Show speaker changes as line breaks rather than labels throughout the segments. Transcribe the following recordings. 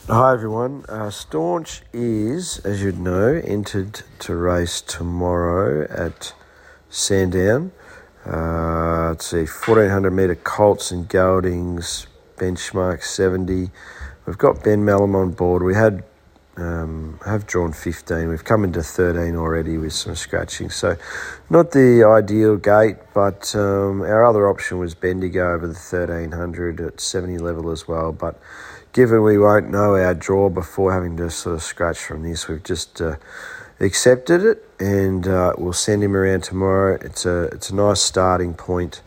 Hi everyone. Staunch is, as you'd know, entered to race tomorrow at Sandown. Let's see, 1400 metre colts and geldings, benchmark 70. We've got Ben Mallam on board. We have drawn 15. We've come into 13 already with some scratching. So not the ideal gate, but our other option was Bendigo over the 1300 at 70 level as well. But given we won't know our draw before having to sort of scratch from this, we've just accepted it, and we'll send him around tomorrow. It's a nice starting point.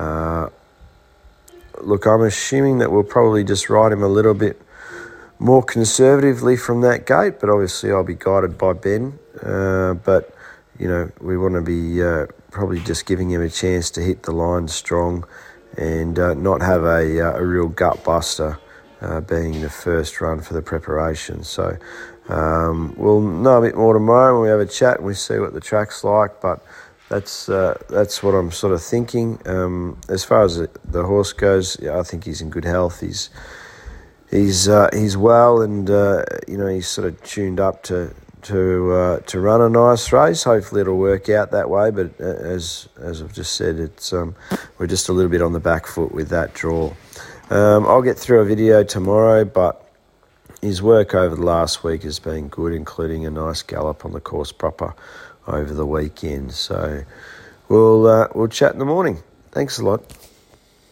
Look, I'm assuming that we'll probably just ride him a little bit more conservatively from that gate, but obviously I'll be guided by Ben. But, you know, we want to be probably just giving him a chance to hit the line strong and not have a real gut buster being the first run for the preparation. So we'll know a bit more tomorrow when we have a chat and we see what the track's like, but that's what I'm sort of thinking. As far as the horse goes, yeah, I think he's in good health. He's well, and he's sort of tuned up to run a nice race. Hopefully it'll work out that way. But as I've just said, it's we're just a little bit on the back foot with that draw. I'll get through a video tomorrow, but his work over the last week has been good, including a nice gallop on the course proper over the weekend. So we'll chat in the morning. Thanks a lot.